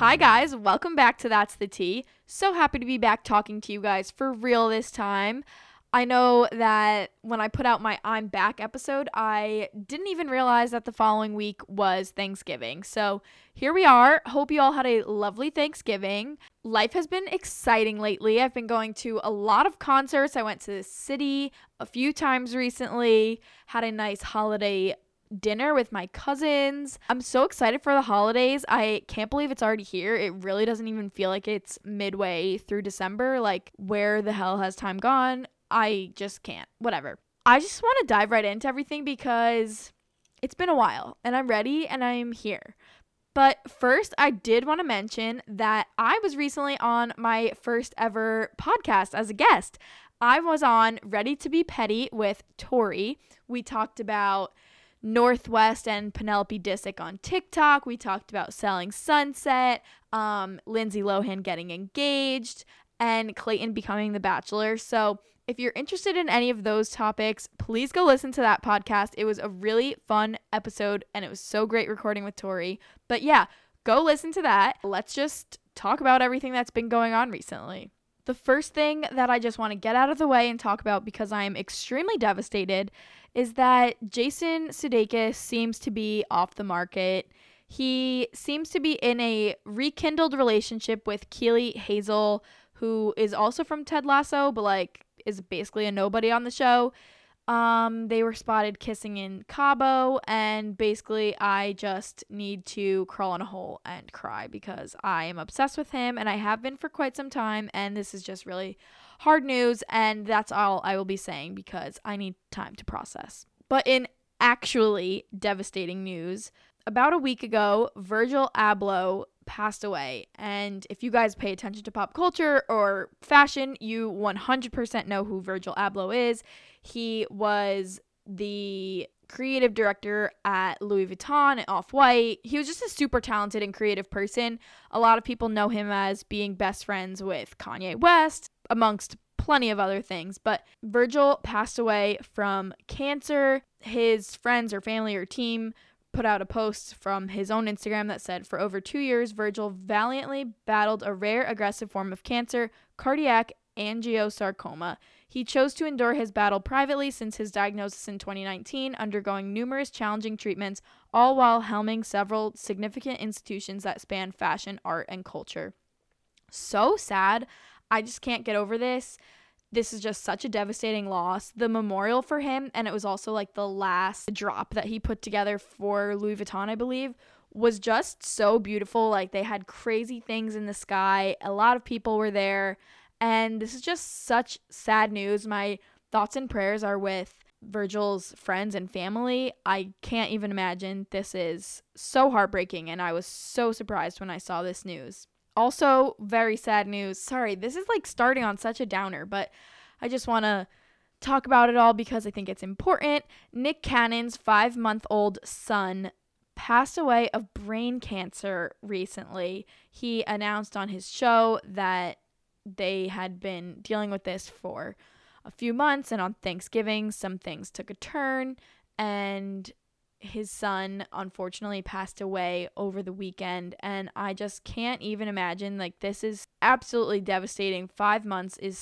Hi guys, welcome back to That's the Tea. So happy to be back talking to you guys for real this time. I know that when I put out my I'm Back episode, I didn't even realize that the following week was Thanksgiving. So here we are. Hope you all had a lovely Thanksgiving. Life has been exciting lately. I've been going to a lot of concerts. I went to the city a few times recently, had a nice holiday dinner with my cousins. I'm so excited for the holidays. I can't believe it's already here. It really doesn't even feel like it's midway through December. Like, where the hell has time gone? I just can't. Whatever. I just want to dive right into everything because it's been a while and I'm ready and I'm here. But first, I did want to mention that I was recently on my first ever podcast as a guest. I was on Ready to Be Petty with Tori. We talked about Northwest and Penelope Disick on TikTok. We talked about Selling Sunset, Lindsay Lohan getting engaged, and Clayton becoming the Bachelor. So if you're interested in any of those topics, please go listen to that podcast. It was a really fun episode, and it was so great recording with Tori. But yeah, go listen to that. Let's just talk about everything that's been going on recently. The first thing that I just want to get out of the way and talk about, because I am extremely devastated, is that Jason Sudeikis seems to be off the market. He seems to be in a rekindled relationship with Keely Hazel, who is also from Ted Lasso, but is basically a nobody on the show. They were spotted kissing in Cabo, and basically I just need to crawl in a hole and cry because I am obsessed with him and I have been for quite some time, and this is just really hard news, and that's all I will be saying because I need time to process. But in actually devastating news, about a week ago, Virgil Abloh passed away, and if you guys pay attention to pop culture or fashion, you 100% know who Virgil Abloh is. He was the creative director at Louis Vuitton and Off-White. He was just a super talented and creative person. A lot of people know him as being best friends with Kanye West, amongst plenty of other things. But Virgil passed away from cancer. His friends or family or team put out a post from his own Instagram that said, "For over 2 years, Virgil valiantly battled a rare aggressive form of cancer, cardiac angiosarcoma. He chose to endure his battle privately since his diagnosis in 2019, undergoing numerous challenging treatments, all while helming several significant institutions that span fashion, art, and culture." So sad. I just can't get over this. This is just such a devastating loss. The memorial for him, and it was also the last drop that he put together for Louis Vuitton, I believe, was just so beautiful. They had crazy things in the sky. A lot of people were there. And this is just such sad news. My thoughts and prayers are with Virgil's friends and family. I can't even imagine. This is so heartbreaking, and I was so surprised when I saw this news. Also, very sad news. Sorry, this is starting on such a downer, but I just want to talk about it all because I think it's important. Nick Cannon's 5-month-old son passed away of brain cancer recently. He announced on his show that they had been dealing with this for a few months, and on Thanksgiving, some things took a turn, and his son unfortunately passed away over the weekend, and I just can't even imagine. This is absolutely devastating. 5 months is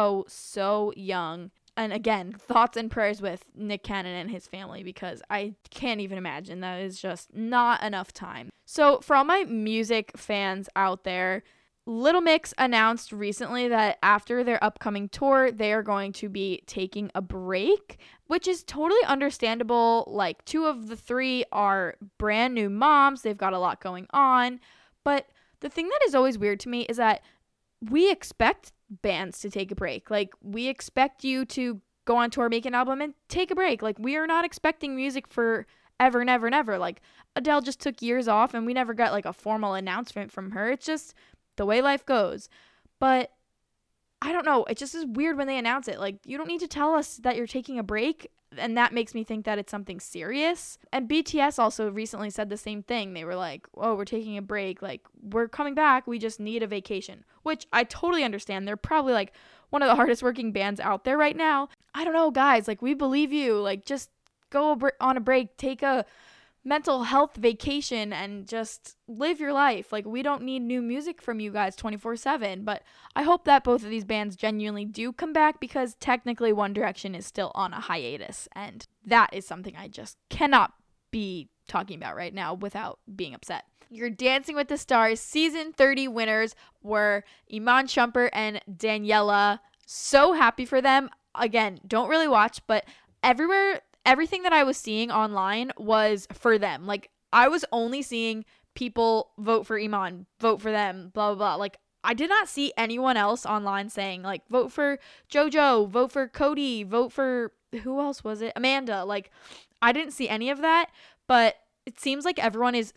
so young. And again, thoughts and prayers with Nick Cannon and his family because I can't even imagine. That is just not enough time. So for all my music fans out there, Little Mix announced recently that after their upcoming tour, they are going to be taking a break, which is totally understandable. 2 of the 3 are brand new moms. They've got a lot going on. But the thing that is always weird to me is that we expect bands to take a break. We expect you to go on tour, make an album, and take a break. We are not expecting music for ever and ever and ever. Adele just took years off, and we never got a formal announcement from her. It's just the way life goes. But I don't know. It just is weird when they announce it. You don't need to tell us that you're taking a break. And that makes me think that it's something serious. And BTS also recently said the same thing. They were like, "Oh, we're taking a break. We're coming back. We just need a vacation." Which I totally understand. They're probably one of the hardest working bands out there right now. I don't know, guys. We believe you. Just go on a break. Take a mental health vacation and just live your life. Like, we don't need new music from you guys 24/7, but I hope that both of these bands genuinely do come back, because technically One Direction is still on a hiatus, and that is something I just cannot be talking about right now without being upset. Your Dancing with the Stars season 30 winners were Iman Shumpert and Daniela. So happy for them. Again, don't really watch, but everything that I was seeing online was for them. Like, I was only seeing people vote for Iman, vote for them, blah, blah, blah. Like, I did not see anyone else online saying, like, vote for JoJo, vote for Cody, vote for, who else was it? Amanda. Like, I didn't see any of that, but it seems like everyone is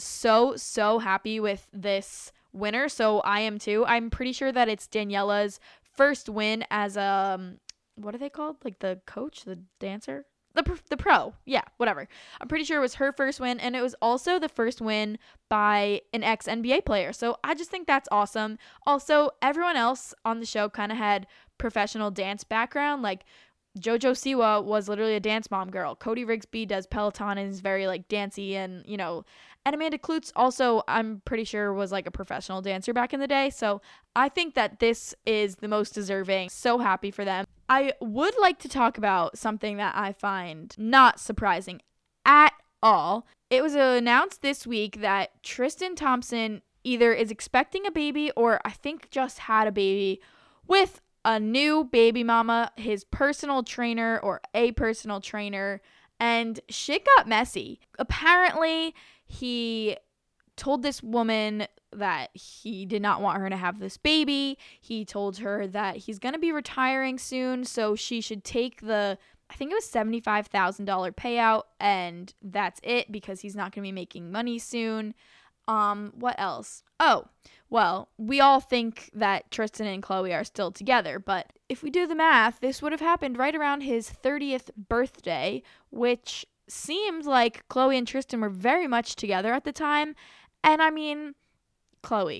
so happy with this winner, so I am too. I'm pretty sure that it's Daniela's first win as what are they called? Like, the coach, the dancer? The pro. Yeah, whatever. I'm pretty sure it was her first win, and it was also the first win by an ex-NBA player. So I just think that's awesome. Also, everyone else on the show kind of had professional dance background. Like, JoJo Siwa was literally a dance mom girl. Cody Rigsby does Peloton and is very, like, dancey, and, you know, and Amanda Klutz also, I'm pretty sure, was, like, a professional dancer back in the day. So I think that this is the most deserving. So happy for them. I would like to talk about something that I find not surprising at all. It was announced this week that Tristan Thompson either is expecting a baby, or I think just had a baby, with a new baby mama, his personal trainer, or a personal trainer, and shit got messy. Apparently, he told this woman that he did not want her to have this baby. He told her that he's going to be retiring soon, so she should take the, I think it was $75,000 payout, and that's it, because he's not going to be making money soon. What else? Oh, well, we all think that Tristan and Chloe are still together, but if we do the math, this would have happened right around his 30th birthday, which seems like Chloe and Tristan were very much together at the time. And I mean, Chloe,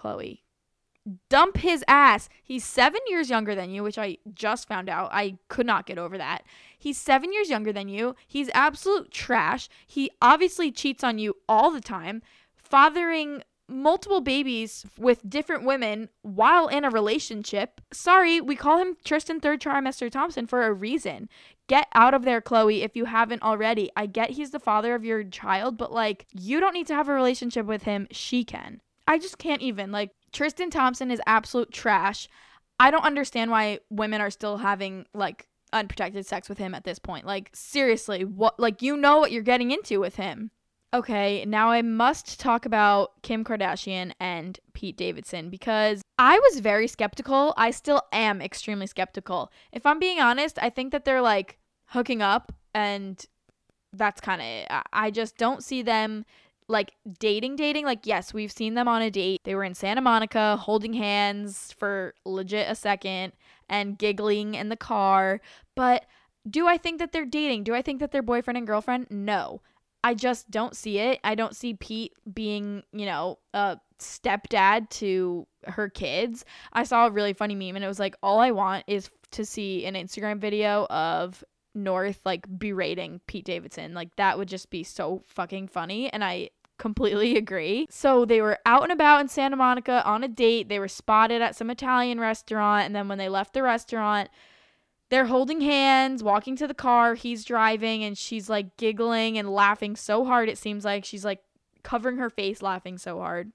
dump his ass. He's 7 years younger than you, which I just found out. I could not get over that. He's 7 years younger than you. He's absolute trash. He obviously cheats on you all the time, fathering multiple babies with different women while in a relationship. Sorry, we call him Tristan Third Trimester Thompson for a reason. Get out of there, Chloe, if you haven't already. I get he's the father of your child, but, like, you don't need to have a relationship with him. She can. I just can't even. Like, Tristan Thompson is absolute trash. I don't understand why women are still having, like, unprotected sex with him at this point. Like, seriously, what? Like, you know what you're getting into with him. Okay, now I must talk about Kim Kardashian and Pete Davidson, because I was very skeptical. I still am extremely skeptical. If I'm being honest, I think that they're, like, hooking up, and that's kind of it. I just don't see them, like, dating. Like, yes, we've seen them on a date. They were in Santa Monica holding hands for legit a second and giggling in the car. But do I think that they're dating? Do I think that they're boyfriend and girlfriend? No. I just don't see it. I don't see Pete being, you know, a stepdad to her kids. I saw a really funny meme, and it was like, all I want is to see an Instagram video of North, like, berating Pete Davidson. Like, that would just be so fucking funny, and I completely agree. So they were out and about in Santa Monica on a date. They were spotted at some Italian restaurant, and then when they left the restaurant, they're holding hands, walking to the car. He's driving, and she's, like, giggling and laughing so hard. It seems like she's, like, covering her face laughing so hard.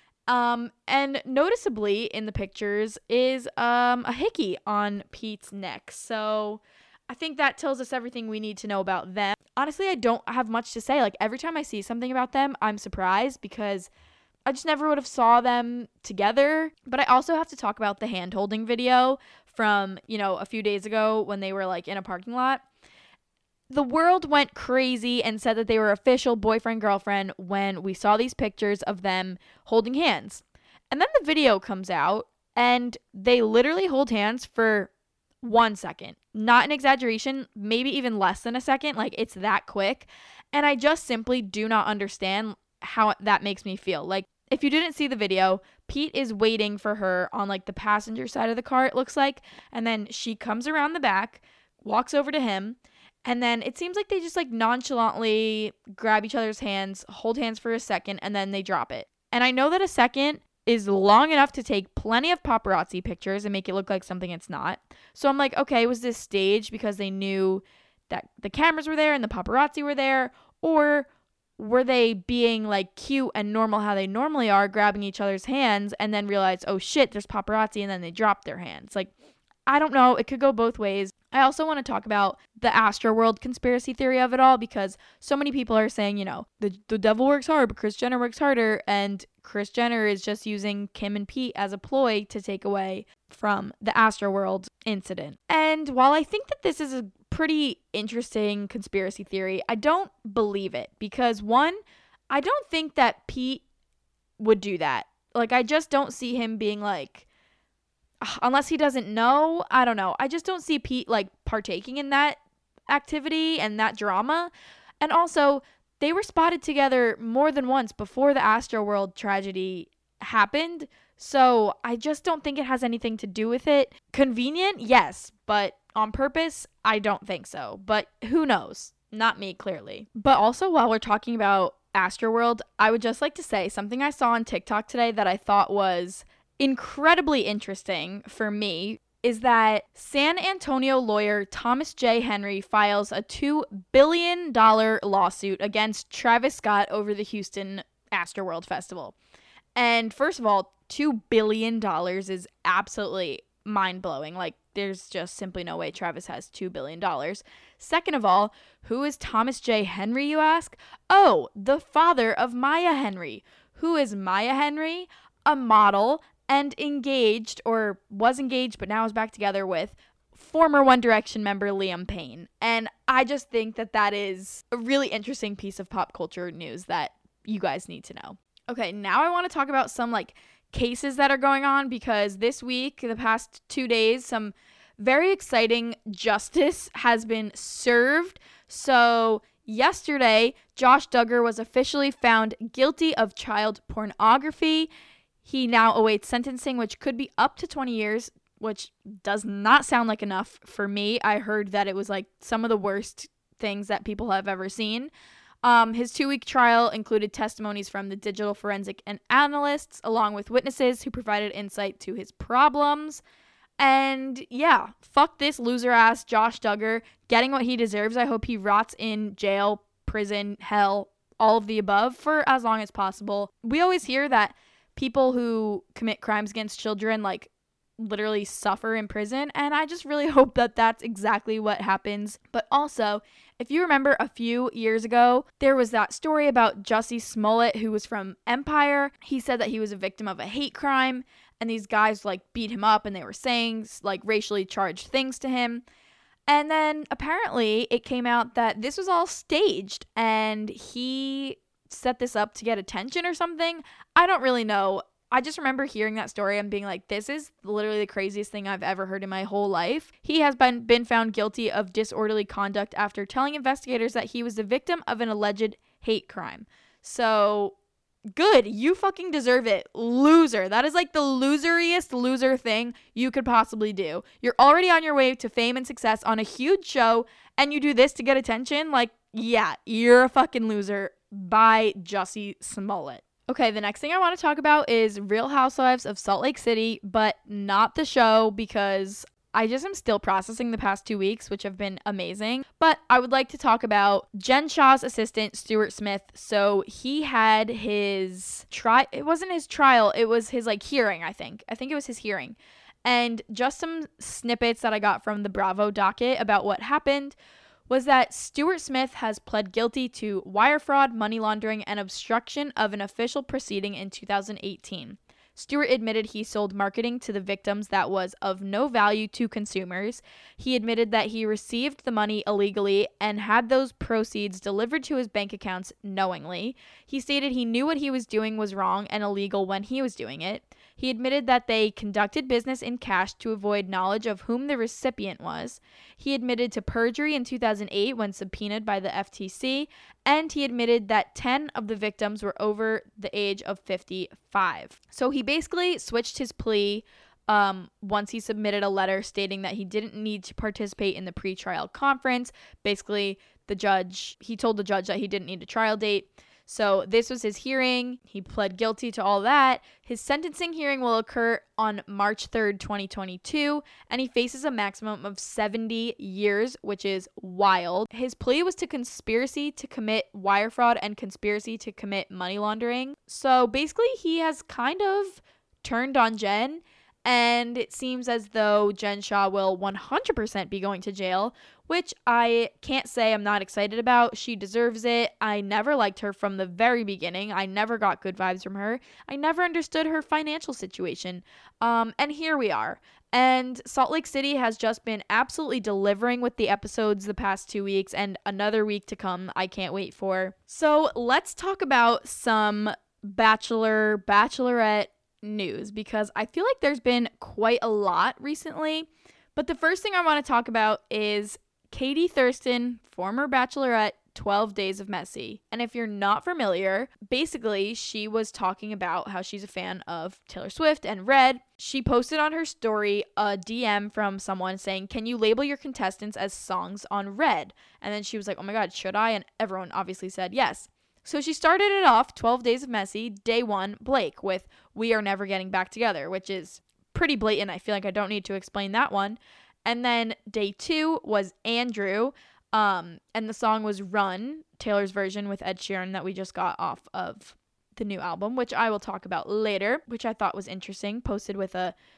And noticeably in the pictures is a hickey on Pete's neck. So I think that tells us everything we need to know about them. Honestly, I don't have much to say. Like, every time I see something about them, I'm surprised, because I just never would have saw them together. But I also have to talk about the hand-holding video from, you know, a few days ago when they were, like, in a parking lot. The world went crazy and said that they were official boyfriend-girlfriend when we saw these pictures of them holding hands. And then the video comes out, and they literally hold hands for 1 second. Not an exaggeration, maybe even less than a second. Like, it's that quick. And I just simply do not understand how that makes me feel. Like, if you didn't see the video, Pete is waiting for her on, like, the passenger side of the car, it looks like. And then she comes around the back, walks over to him, And then it seems like they just like nonchalantly grab each other's hands, hold hands for a second, and then they drop it. And I know that a second is long enough to take plenty of paparazzi pictures and make it look like something it's not. So I'm like, okay, was this staged because they knew that the cameras were there and the paparazzi were there? Or were they being like cute and normal how they normally are, grabbing each other's hands and then realized, oh shit, there's paparazzi, and then they drop their hands? Like, I don't know. It could go both ways. I also want to talk about the Astroworld conspiracy theory of it all, because so many people are saying, you know, the devil works hard, but Kris Jenner works harder. And Kris Jenner is just using Kim and Pete as a ploy to take away from the Astroworld incident. And while I think that this is a pretty interesting conspiracy theory, I don't believe it, because one, I don't think that Pete would do that. Like, I just don't see him being like, unless he doesn't know, I don't know. I just don't see Pete like partaking in that activity and that drama. And also, they were spotted together more than once before the Astroworld tragedy happened. So I just don't think it has anything to do with it. Convenient, yes, but on purpose, I don't think so. But who knows? Not me, clearly. But also, while we're talking about Astroworld, I would just like to say something I saw on TikTok today that I thought was incredibly interesting for me, is that San Antonio lawyer Thomas J. Henry files a $2 billion lawsuit against Travis Scott over the Houston Astroworld Festival. And first of all, $2 billion is absolutely mind-blowing. Like, there's just simply no way Travis has $2 billion. Second of all, who is Thomas J. Henry, you ask? Oh, the father of Maya Henry. Who is Maya Henry? A model and engaged, or was engaged but now is back together with, former One Direction member Liam Payne. And I just think that that is a really interesting piece of pop culture news that you guys need to know. Okay, now I want to talk about some like cases that are going on, because this week, the past 2 days, some very exciting justice has been served. So yesterday, Josh Duggar was officially found guilty of child pornography. He now awaits sentencing, which could be up to 20 years, which does not sound like enough for me. I heard that it was like some of the worst things that people have ever seen. His 2-week trial included testimonies from the digital forensic and analysts, along with witnesses who provided insight to his problems. And yeah, fuck this loser ass Josh Duggar getting what he deserves. I hope he rots in jail, prison, hell, all of the above for as long as possible. We always hear that people who commit crimes against children like literally suffer in prison, and I just really hope that that's exactly what happens. But also, if you remember a few years ago, there was that story about Jussie Smollett, who was from Empire. He said that he was a victim of a hate crime, and these guys like beat him up, and they were saying like racially charged things to him. And then apparently it came out that this was all staged, and he set this up to get attention or something. I don't really know. I just remember hearing that story and being like, this is literally the craziest thing I've ever heard in my whole life. He has been found guilty of disorderly conduct after telling investigators that he was the victim of an alleged hate crime. So good. You fucking deserve it. Loser. That is like the loseriest loser thing you could possibly do. You're already on your way to fame and success on a huge show, and you do this to get attention? Like, yeah, you're a fucking loser. By Jussie Smollett. Okay, the next thing I want to talk about is Real Housewives of Salt Lake City, but not the show, because I just am still processing the past 2 weeks, which have been amazing. But I would like to talk about Jen Shah's assistant, Stuart Smith. So he had his it wasn't his trial, it was his like hearing, I think. I think it was his hearing. And just some snippets that I got from the Bravo docket about what happened was that Stuart Smith has pled guilty to wire fraud, money laundering, and obstruction of an official proceeding in 2018. Stuart admitted he sold marketing to the victims that was of no value to consumers. He admitted that he received the money illegally and had those proceeds delivered to his bank accounts knowingly. He stated he knew what he was doing was wrong and illegal when he was doing it. He admitted that they conducted business in cash to avoid knowledge of whom the recipient was. He admitted to perjury in 2008 when subpoenaed by the FTC, and he admitted that 10 of the victims were over the age of 55. So he basically switched his plea once he submitted a letter stating that he didn't need to participate in the pretrial conference. Basically, he told the judge that he didn't need a trial date. So this was his hearing. He pled guilty to all that. His sentencing hearing will occur on March 3rd, 2022, and he faces a maximum of 70 years, which is wild. His plea was to conspiracy to commit wire fraud and conspiracy to commit money laundering. So basically, he has kind of turned on Jen, and it seems as though Jen Shah will 100% be going to jail, which I can't say I'm not excited about. She deserves it. I never liked her from the very beginning. I never got good vibes from her. I never understood her financial situation. And here we are. And Salt Lake City has just been absolutely delivering with the episodes the past 2 weeks, and another week to come I can't wait for. So let's talk about some Bachelorette news, because I feel like there's been quite a lot recently. But the first thing I want to talk about is Katie Thurston, former Bachelorette, 12 Days of Messy. And if you're not familiar, basically she was talking about how she's a fan of Taylor Swift and Red. She posted on her story a DM from someone saying, "Can you label your contestants as songs on Red?" And then she was like, "Oh my God, should I?" And everyone obviously said yes. So she started it off, 12 Days of Messy, day 1, Blake, with "We Are Never Getting Back Together," which is pretty blatant. I feel like I don't need to explain that one. And then day 2 was Andrew, and the song was "Run," Taylor's version with Ed Sheeran that we just got off of the new album, which I will talk about later, which I thought was interesting, posted with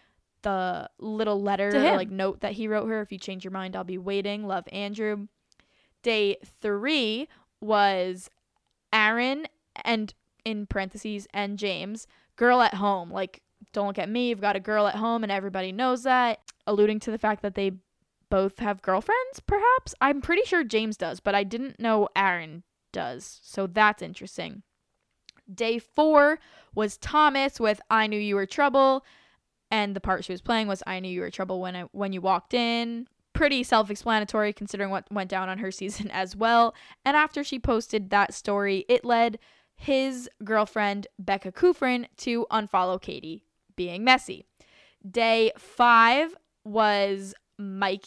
the little letter or like note that he wrote her: "If you change your mind, I'll be waiting. Love, Andrew." Day 3 was Aaron and, in parentheses, and James, "Girl at Home." Like, don't look at me, you've got a girl at home and everybody knows that, alluding to the fact that they both have girlfriends, perhaps. I'm pretty sure James does, but I didn't know Aaron does, so that's interesting. Day 4 was Thomas with "I Knew You Were Trouble," and the part she was playing was "I Knew You Were Trouble when you walked in." Pretty self-explanatory considering what went down on her season as well. And after she posted that story, it led his girlfriend Becca Kufrin to unfollow Katie, being messy. Day 5 was Michael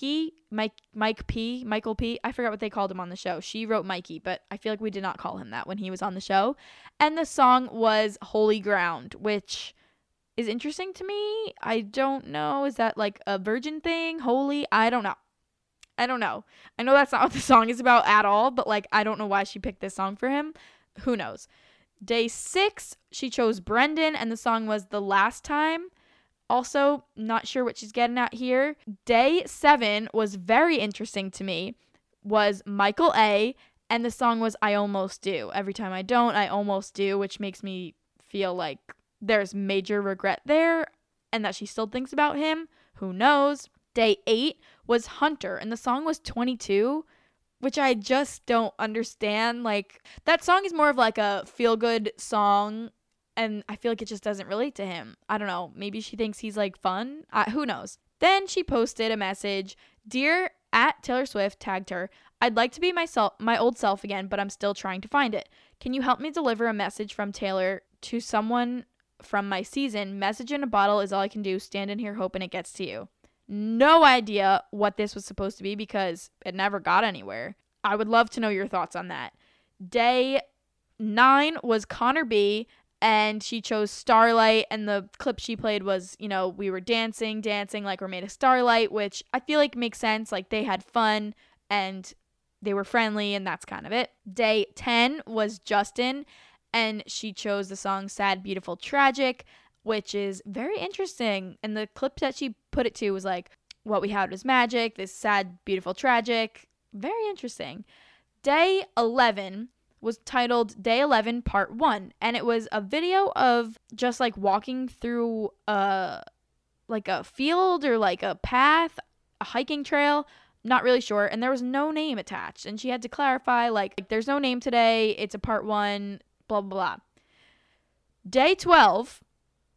P. I forgot what they called him on the show. She wrote Mikey, but I feel like we did not call him that when he was on the show. And the song was "Holy Ground," which is interesting to me. I don't know. Is that like a virgin thing? Holy? I don't know. I know that's not what the song is about at all, but like, I don't know why she picked this song for him. Who knows? Day 6, she chose Brendan, and the song was "The Last Time." Also, not sure what she's getting at here. Day 7 was very interesting to me, was Michael A., and the song was "I Almost Do." Every time I don't, I almost do, which makes me feel like there's major regret there and that she still thinks about him. Who knows? Day 8 was Hunter, and the song was "22," which I just don't understand. Like, that song is more of like a feel-good song, and I feel like it just doesn't relate to him. I don't know. Maybe she thinks he's like fun. Who knows? Then she posted a message: "Dear at Taylor Swift," tagged her, "I'd like to be my old self again, but I'm still trying to find it. Can you help me deliver a message from Taylor to someone from my season? Message in a bottle is all I can do. Stand in here hoping it gets to you." No idea what this was supposed to be because it never got anywhere. I would love to know your thoughts on that. Day 9 was Connor B., and she chose "Starlight," and the clip she played was, we were dancing like we're made of starlight, which I feel like makes sense. Like, they had fun and they were friendly, and that's kind of it. Day 10 was Justin, and she chose the song "Sad, Beautiful, Tragic," which is very interesting. And the clip that she put it to was like, "What we had was magic, this sad, beautiful, tragic." Very interesting. Day 11 was titled "Day 11 Part 1," and it was a video of just like walking through like a field or like a path, a hiking trail, not really sure, and there was no name attached, and she had to clarify like there's no name today, it's a part 1, blah blah blah. Day 12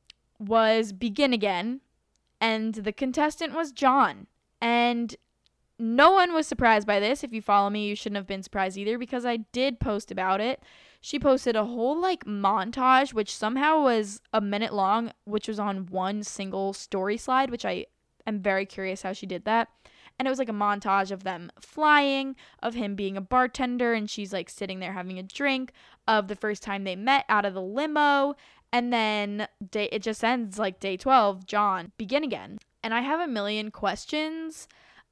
was Begin Again, and the contestant was John, and no one was surprised by this. If you follow me, you shouldn't have been surprised either because I did post about it. She posted a whole like montage, which somehow was a minute long, which was on one single story slide, which I am very curious how she did that. And it was like a montage of them flying, of him being a bartender, and she's like sitting there having a drink, of the first time they met out of the limo. And then it just ends like day 12, John, begin again. And I have a million questions.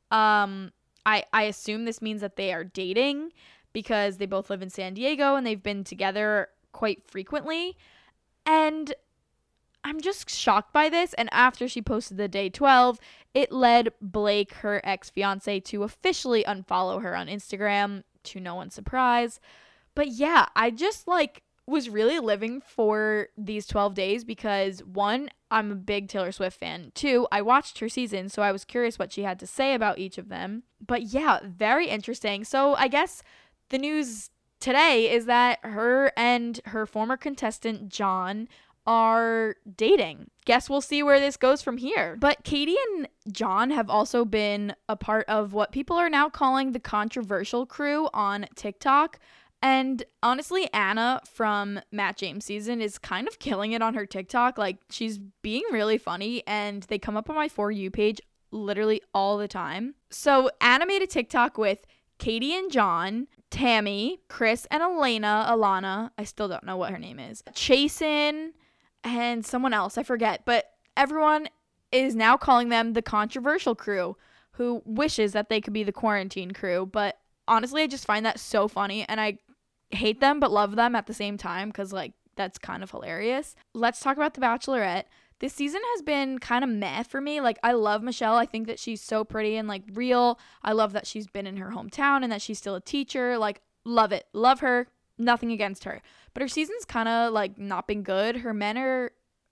I assume this means that they are dating because they both live in San Diego and they've been together quite frequently. And I'm just shocked by this. And after she posted the day 12, it led Blake, her ex-fiance, to officially unfollow her on Instagram, to no one's surprise. But yeah, I just like was really living for these 12 days because one, I'm a big Taylor Swift fan. Two, I watched her season, so I was curious what she had to say about each of them. But yeah, very interesting. So I guess the news today is that her and her former contestant, John, are dating. Guess we'll see where this goes from here. But Katie and John have also been a part of what people are now calling the controversial crew on TikTok. And honestly, Anna from Matt James' season is kind of killing it on her TikTok. Like, she's being really funny, and they come up on my For You page literally all the time. So Anna made a TikTok with Katie and John, Tammy, Chris and Alana, I still don't know what her name is, Chasen, and someone else, I forget. But everyone is now calling them the controversial crew, who wishes that they could be the quarantine crew. But honestly, I just find that so funny, and I hate them but love them at the same time because like that's kind of hilarious. Let's talk about The Bachelorette. This season has been kind of meh for me. Like, I love Michelle. I think that she's so pretty and like real. I love that she's been in her hometown and that she's still a teacher. Like, love it. Love her. Nothing against her. But her season's kind of like not been good. Her men are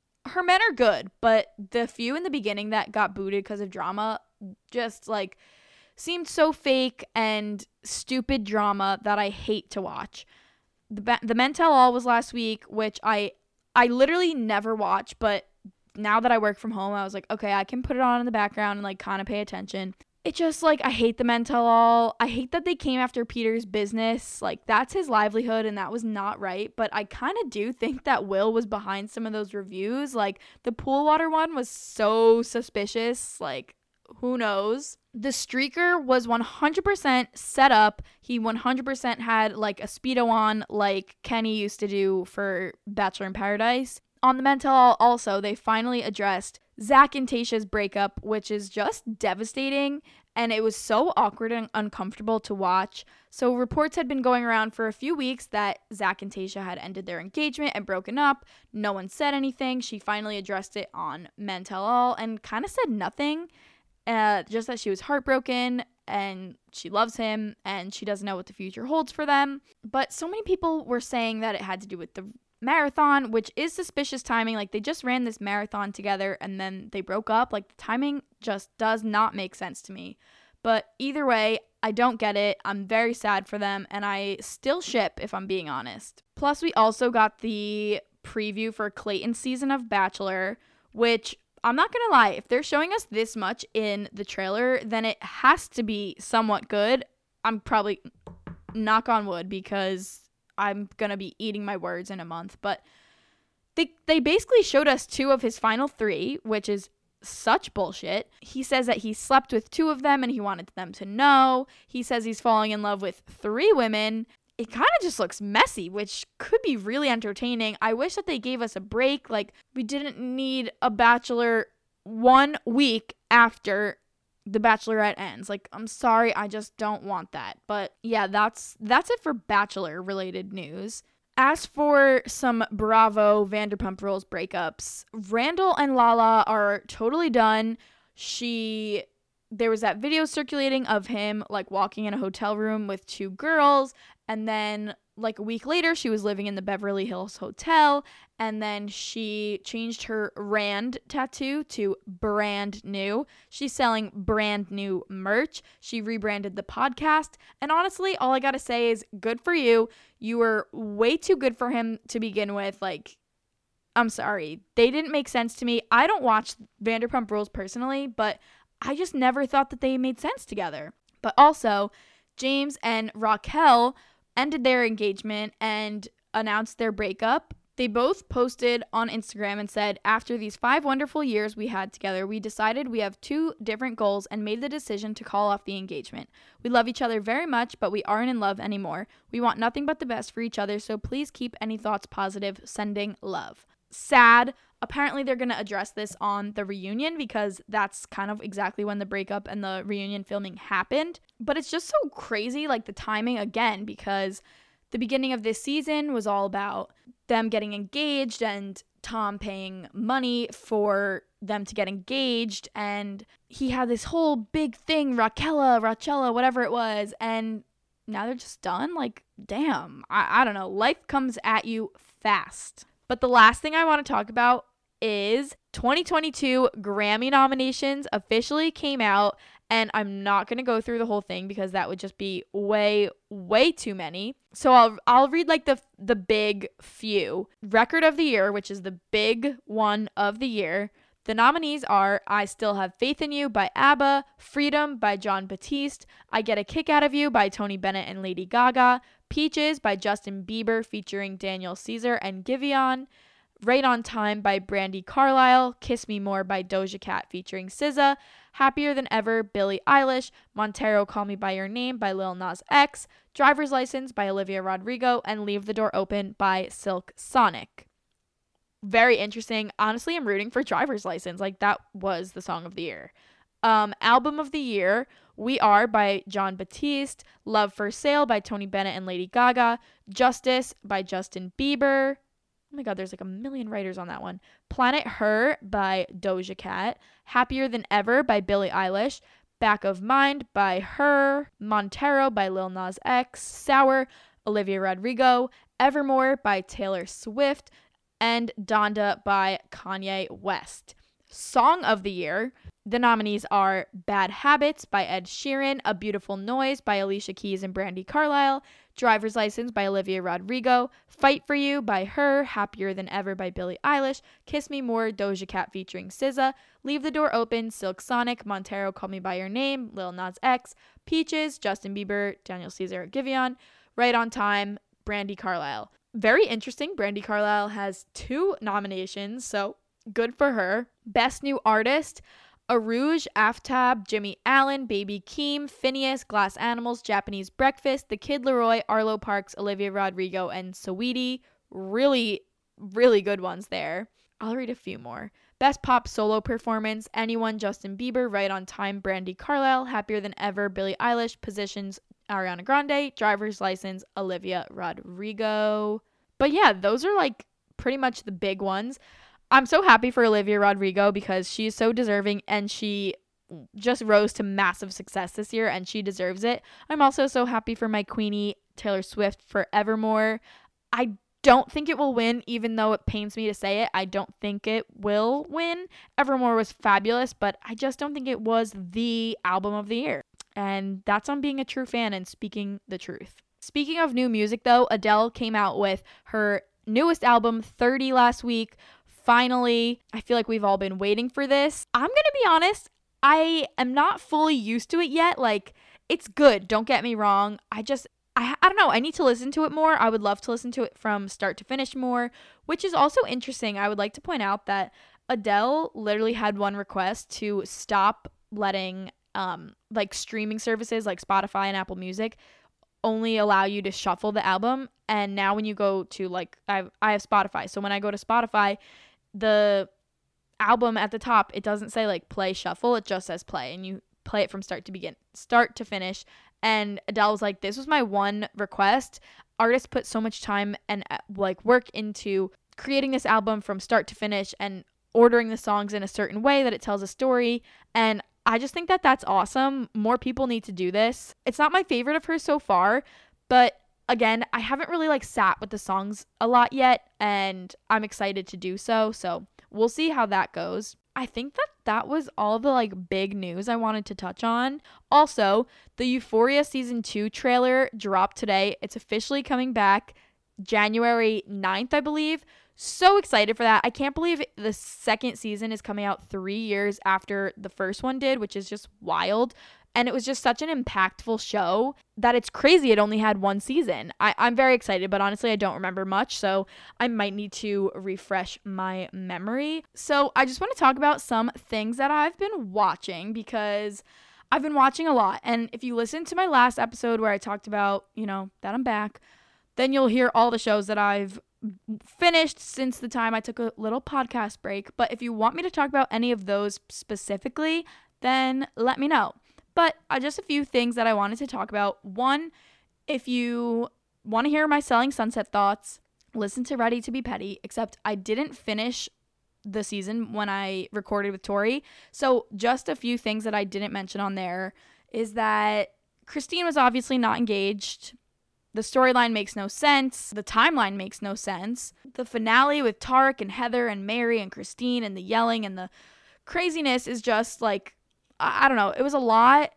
good, but the few in the beginning that got booted because of drama just like seemed so fake and stupid drama that I hate to watch. The Men Tell All was last week, which I literally never watch, but now that I work from home, I was like, okay, I can put it on in the background and like kind of pay attention. It just like, I hate the Men Tell All. I hate that they came after Peter's business. Like, that's his livelihood and that was not right. But I kind of do think that Will was behind some of those reviews. Like, the pool water one was so suspicious. Like, who knows? The streaker was 100% set up. He 100% had like a Speedo on like Kenny used to do for Bachelor in Paradise. On the Men Tell All also, they finally addressed Zach and Tayshia's breakup, which is just devastating, and it was so awkward and uncomfortable to watch. So reports had been going around for a few weeks that Zach and Tayshia had ended their engagement and broken up. No one said anything. She finally addressed it on Men Tell All and kind of said nothing. Just that she was heartbroken and she loves him and she doesn't know what the future holds for them. But so many people were saying that it had to do with the marathon, which is suspicious timing. Like, they just ran this marathon together and then they broke up. Like, the timing just does not make sense to me. But either way, I don't get it. I'm very sad for them and I still ship, if I'm being honest. Plus, we also got the preview for Clayton's season of Bachelor, which, I'm not gonna lie, if they're showing us this much in the trailer, then it has to be somewhat good. I'm probably, knock on wood, because I'm gonna be eating my words in a month, but they basically showed us 2 of his final 3, which is such bullshit. He says that he slept with 2 of them and he wanted them to know. He says he's falling in love with 3 women. It kind of just looks messy, which could be really entertaining. I wish that they gave us a break. Like, we didn't need a Bachelor 1 week after The Bachelorette ends. Like, I'm sorry, I just don't want that. But yeah, that's it for Bachelor related news. As for some Bravo Vanderpump Rules breakups, Randall and Lala are totally done. There was that video circulating of him like walking in a hotel room with 2 girls, and then like a week later she was living in the Beverly Hills Hotel, and then she changed her Rand tattoo to brand new. She's selling brand new merch. She rebranded the podcast, and honestly, all I gotta say is good for you. You were way too good for him to begin with. Like, I'm sorry, they didn't make sense to me. I don't watch Vanderpump Rules personally, but I just never thought that they made sense together. But also, James and Raquel ended their engagement and announced their breakup. They both posted on Instagram and said, after these 5 wonderful years we had together, we decided we have 2 different goals and made the decision to call off the engagement. We love each other very much, but we aren't in love anymore. We want nothing but the best for each other, so please keep any thoughts positive. Sending love. Sad. Apparently they're going to address this on the reunion because that's kind of exactly when the breakup and the reunion filming happened. But it's just so crazy, like the timing again, because the beginning of this season was all about them getting engaged and Tom paying money for them to get engaged. And he had this whole big thing, Rachella, whatever it was. And now they're just done. Like, damn, I don't know. Life comes at you fast. But the last thing I want to talk about is 2022 Grammy nominations officially came out, and I'm not going to go through the whole thing because that would just be way too many. So I'll read like the big few. Record of the Year, which is the big one of the year. The nominees are I Still Have Faith in You by ABBA, Freedom by Jon Batiste, I Get a Kick Out of You by Tony Bennett and Lady Gaga, Peaches by Justin Bieber featuring Daniel Caesar and Giveon, Right on Time by Brandi Carlile, Kiss Me More by Doja Cat featuring SZA, Happier Than Ever, Billie Eilish, Montero, Call Me By Your Name by Lil Nas X, Driver's License by Olivia Rodrigo, and Leave the Door Open by Silk Sonic. Very interesting. Honestly, I'm rooting for Driver's License. Like, that was the song of the year. Album of the Year, We Are by Jon Batiste, Love for Sale by Tony Bennett and Lady Gaga, Justice by Justin Bieber. Oh my god, there's like a million writers on that one. Planet Her by Doja Cat, Happier Than Ever by Billie Eilish, Back of Mind by Her, Montero by Lil Nas X, Sour, Olivia Rodrigo, Evermore by Taylor Swift, and Donda by Kanye West. Song of the Year, the nominees are Bad Habits by Ed Sheeran, A Beautiful Noise by Alicia Keys and Brandi Carlile, Driver's License by Olivia Rodrigo, Fight For You by Her, Happier Than Ever by Billie Eilish, Kiss Me More, Doja Cat featuring SZA, Leave the Door Open, Silk Sonic, Montero, Call Me By Your Name, Lil Nas X, Peaches, Justin Bieber, Daniel Caesar, Giveon, Right on Time, Brandi Carlile. Very interesting. Brandi Carlile has 2 nominations, so good for her. Best New Artist, Arouge, Aftab, Jimmy Allen, Baby Keem, Phineas, Glass Animals, Japanese Breakfast, The Kid Laroi, Arlo Parks, Olivia Rodrigo, and Saweetie. Really, really good ones there. I'll read a few more. Best Pop Solo Performance, Anyone, Justin Bieber, Right on Time, Brandi Carlile, Happier Than Ever, Billie Eilish, Positions, Ariana Grande, Driver's License, Olivia Rodrigo. But yeah, those are like pretty much the big ones. I'm so happy for Olivia Rodrigo because she's so deserving and she just rose to massive success this year and she deserves it. I'm also so happy for my queenie Taylor Swift for Evermore. I don't think it will win, even though it pains me to say it. I don't think it will win. Evermore was fabulous, but I just don't think it was the album of the year. And that's on being a true fan and speaking the truth. Speaking of new music, though, Adele came out with her newest album, 30, last week. Finally, I feel like we've all been waiting for this. I'm going to be honest, I am not fully used to it yet. Like, it's good, don't get me wrong. I don't know, I need to listen to it more. I would love to listen to it from start to finish more, which is also interesting. I would like to point out that Adele literally had one request to stop letting like streaming services like Spotify and Apple Music only allow you to shuffle the album. And now when you go to like, I have Spotify. So when I go to Spotify, the album at the top, it doesn't say like play shuffle. It just says play and you play it from start to finish. And Adele was like, this was my one request. Artists put so much time and like work into creating this album from start to finish and ordering the songs in a certain way that it tells a story. And I just think that that's awesome. More people need to do this. It's not my favorite of hers so far, but again, I haven't really like sat with the songs a lot yet, and I'm excited to do so. So we'll see how that goes. I think that was all the like big news I wanted to touch on. Also, the Euphoria season 2 trailer dropped today. It's officially coming back January 9th, I believe. So excited for that. I can't believe the second season is coming out 3 years after the first one did, which is just wild. And it was just such an impactful show that it's crazy it only had one season. I'm very excited, but honestly, I don't remember much, so I might need to refresh my memory. So I just want to talk about some things that I've been watching because I've been watching a lot. And if you listen to my last episode where I talked about, that I'm back, then you'll hear all the shows that I've finished since the time I took a little podcast break. But if you want me to talk about any of those specifically, then let me know. But just a few things that I wanted to talk about. One, if you want to hear my Selling Sunset thoughts, listen to Ready to be Petty, except I didn't finish the season when I recorded with Tori. So just a few things that I didn't mention on there is that Christine was obviously not engaged. The storyline makes no sense. The timeline makes no sense. The finale with Tarek and Heather and Mary and Christine and the yelling and the craziness is just like, I don't know. It was a lot.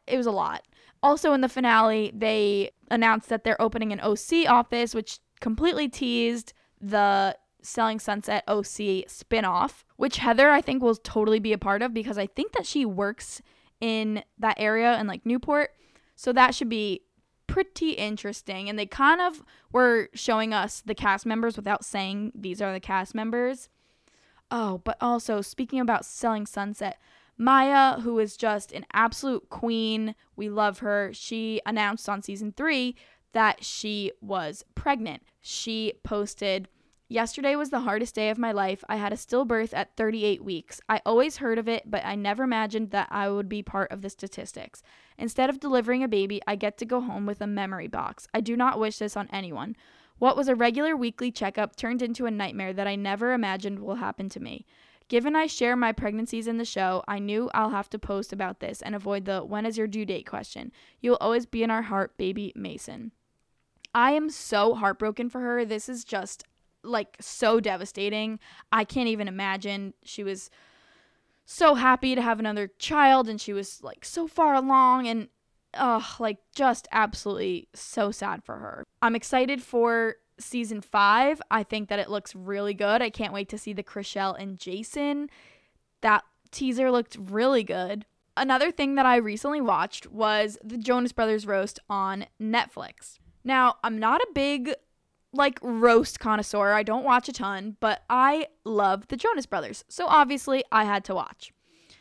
Also in the finale, they announced that they're opening an OC office, which completely teased the Selling Sunset OC spinoff, which Heather, I think, will totally be a part of because I think that she works in that area in like Newport. So that should be pretty interesting. And they kind of were showing us the cast members without saying these are the cast members. Oh, but also speaking about Selling Sunset, Maya, who is just an absolute queen, we love her. She announced on season 3 that she was pregnant. She posted, "Yesterday was the hardest day of my life. I had a stillbirth at 38 weeks. I always heard of it, but I never imagined that I would be part of the statistics. Instead of delivering a baby, I get to go home with a memory box. I do not wish this on anyone. What was a regular weekly checkup turned into a nightmare that I never imagined will happen to me. Given I share my pregnancies in the show, I knew I'll have to post about this and avoid the when is your due date question. You'll always be in our heart, baby Mason." I am so heartbroken for her. This is just like so devastating. I can't even imagine. She was so happy to have another child and she was like so far along and just absolutely so sad for her. I'm excited for season 5. I think that it looks really good. I can't wait to see the Chrishell and Jason. That teaser looked really good. Another thing that I recently watched was the Jonas Brothers roast on Netflix. Now, I'm not a big roast connoisseur. I don't watch a ton, but I love the Jonas Brothers. So obviously I had to watch.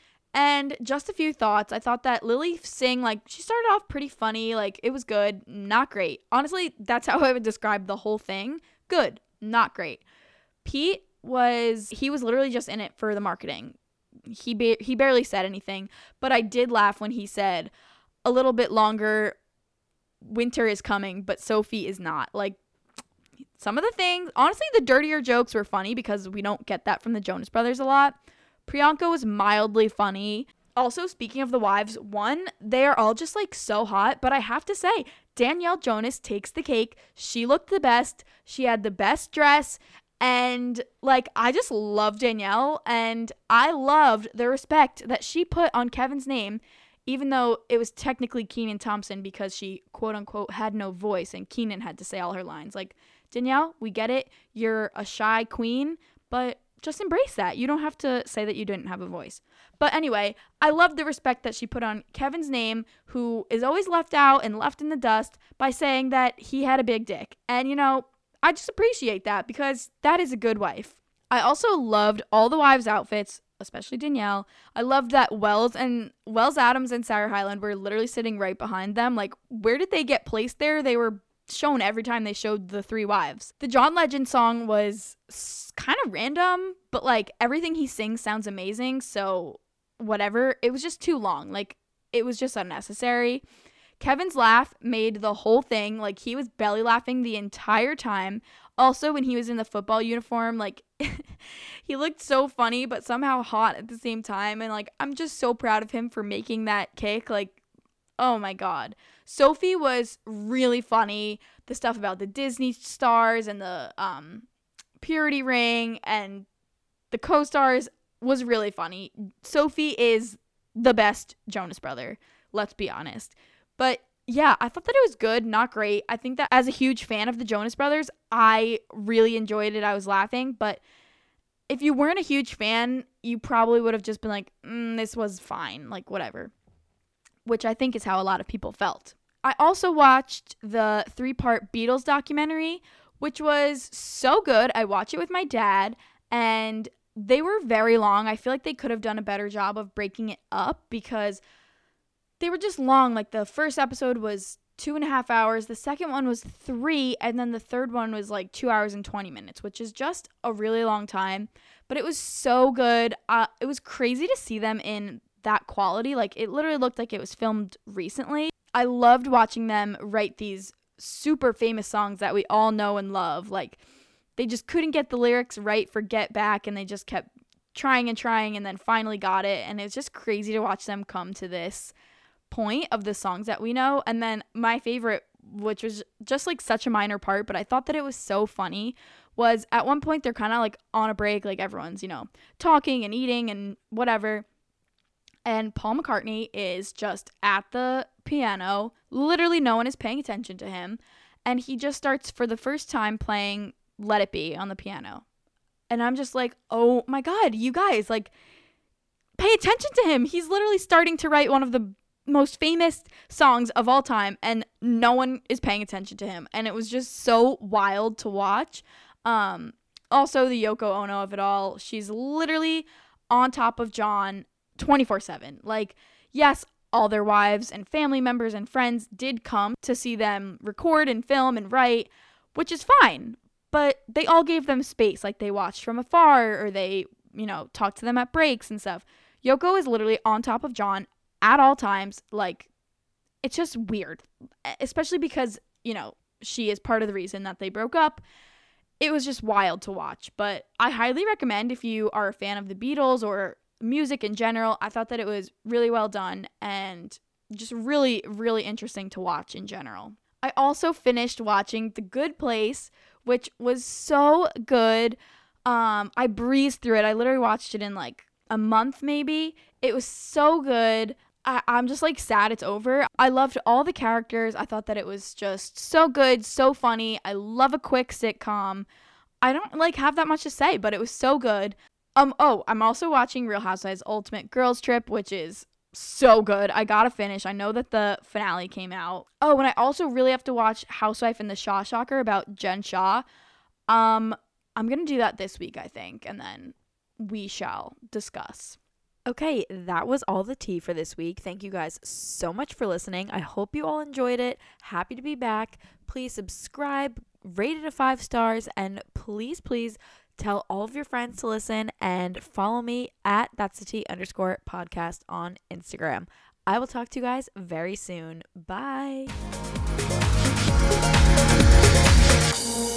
And just a few thoughts. I thought that Lily Singh, she started off pretty funny. It was good, not great. Honestly, that's how I would describe the whole thing. Good, not great. Pete was literally just in it for the marketing. He barely said anything, but I did laugh when he said, "A little bit longer, winter is coming, but Sophie is not." Some of the things, honestly, the dirtier jokes were funny because we don't get that from the Jonas Brothers a lot. Priyanka was mildly funny. Also, speaking of the wives, they are all just so hot, but I have to say, Danielle Jonas takes the cake. She looked the best. She had the best dress. And I just love Danielle, and I loved the respect that she put on Kevin's name, even though it was technically Kenan Thompson because she quote unquote had no voice and Kenan had to say all her lines. Danielle, we get it. You're a shy queen, but just embrace that. You don't have to say that you didn't have a voice. But anyway, I love the respect that she put on Kevin's name, who is always left out and left in the dust, by saying that he had a big dick. And, I just appreciate that because that is a good wife. I also loved all the wives' outfits, especially Danielle. I loved that Wells Adams and Sarah Hyland were literally sitting right behind them. Where did they get placed there? They were shown every time they showed the 3 wives. The John Legend song was kind of random, but everything he sings sounds amazing, so whatever. It was just too long. It was just unnecessary. Kevin's laugh made the whole thing. He was belly laughing the entire time. Also, when he was in the football uniform, he looked so funny but somehow hot at the same time, and I'm just so proud of him for making that kick. Oh my god. Sophie was really funny. The stuff about the Disney stars and the purity ring and the co-stars was really funny. Sophie is the best Jonas brother, let's be honest. But yeah, I thought that it was good, not great. I think that as a huge fan of the Jonas Brothers, I really enjoyed it. I was laughing, but if you weren't a huge fan, you probably would have just been this was fine, whatever. which I think is how a lot of people felt. I also watched the 3-part Beatles documentary, which was so good. I watched it with my dad, and they were very long. I feel like they could have done a better job of breaking it up because they were just long. Like the first episode was 2.5 hours, the second one was 3, and then the third one was like 2 hours and 20 minutes, which is just a really long time. But it was so good. It was crazy to see them in that quality. Like it literally looked like it was filmed recently. I loved watching them write these super famous songs that we all know and love. Like they just couldn't get the lyrics right for Get Back, and they just kept trying and then finally got it. And it's just crazy to watch them come to this point of the songs that we know. And then my favorite, which was just like such a minor part, but I thought that it was so funny, was at one point they're kind of like on a break, like everyone's, talking and eating and whatever. And Paul McCartney is just at the piano. Literally no one is paying attention to him. And he just starts for the first time playing Let It Be on the piano. And I'm just like, oh my God, you guys, like, pay attention to him. He's literally starting to write one of the most famous songs of all time, and no one is paying attention to him. And it was just so wild to watch. Also, the Yoko Ono of it all. She's literally on top of John 24/7. Like, yes, all their wives and family members and friends did come to see them record and film and write, which is fine. But they all gave them space. Like, they watched from afar, or they, talked to them at breaks and stuff. Yoko is literally on top of John at all times. Like, it's just weird, especially because, she is part of the reason that they broke up. It was just wild to watch, but I highly recommend if you are a fan of the Beatles or music in general. I thought that it was really well done and just really, really interesting to watch in general. I also finished watching The Good Place, which was so good. I breezed through it. I literally watched it in like a month maybe. It was so good. I'm just like sad it's over. I loved all the characters. I thought that it was just so good, so funny. I love a quick sitcom. I don't like have that much to say, but it was so good. I'm also watching Real Housewives Ultimate Girls Trip, which is so good. I gotta finish. I know that the finale came out. Oh, and I also really have to watch Housewife and the Shaw Shocker about Jen Shaw. I'm gonna do that this week, I think, and then we shall discuss. Okay, that was all the tea for this week. Thank you guys so much for listening. I hope you all enjoyed it. Happy to be back. Please subscribe, rate it a 5 stars, and please tell all of your friends to listen, and follow me at thatsthet_podcast on Instagram. I will talk to you guys very soon. Bye.